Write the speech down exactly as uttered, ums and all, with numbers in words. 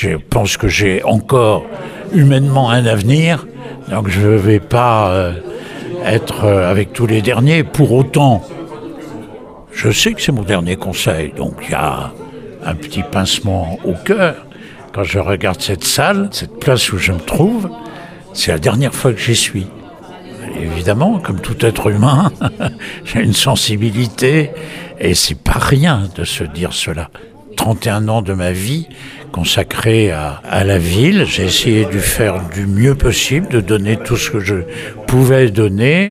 Je pense que j'ai encore humainement un avenir, donc je ne vais pas euh, être euh, avec tous les derniers. Pour autant, je sais que c'est mon dernier conseil, donc il y a un petit pincement au cœur. Quand je regarde cette salle, cette place où je me trouve, c'est la dernière fois que j'y suis. Évidemment, comme tout être humain, j'ai une sensibilité et c'est pas rien de se dire cela. trente et un ans de ma vie consacrés à, à la ville, j'ai essayé de faire du mieux possible, de donner tout ce que je pouvais donner.